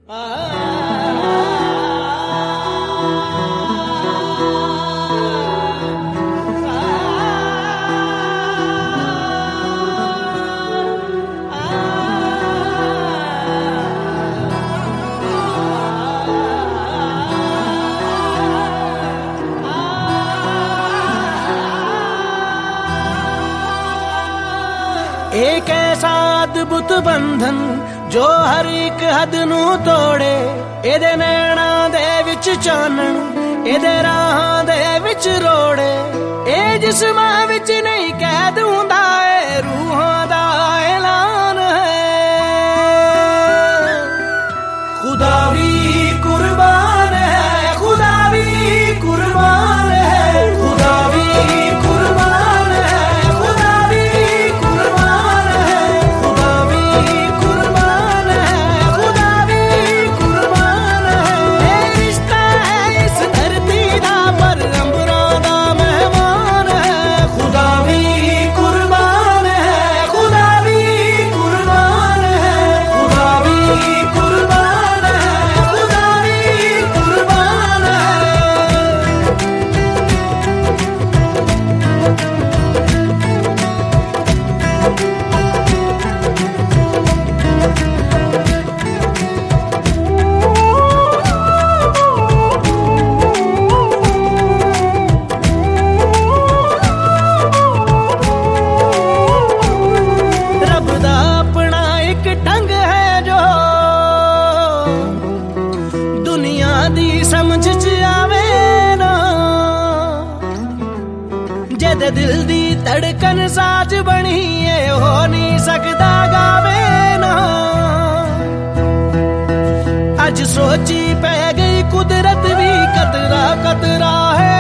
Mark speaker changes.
Speaker 1: एक ऐसा अद्भुत बंधन जो हर एक हद नू तोड़े, एदे नैना दे विच चानण एदे राहां दे विच रोड़े, ए जिस्मां विच नहीं कैद हुंदा ए रूहां दा ऐलान है। खुदा भी कुर्बान है, खुदा भी कुर्बान है, खुदा भी कुर्बान है, खुदा भी कुर्बान है, खुदा भी कुर्बान है, खुदा भी कुर्बान है। ए रिश्ता है इस धरती दा पर अंबरां दा मेहमान है। खुदा भी कुर्बान है, खुदा भी कुर्बान है, खुदा भी कुर्बान है, खुदा भी कुर्बान है। रब दा अपना एक ढंग है जो दुनिया दी समझ च आवे ना, जद दिल दी धड़कन साज बनी है हो नहीं सकदा गावे ना। अज सोची पै गई कुदरत भी कतरा कतरा है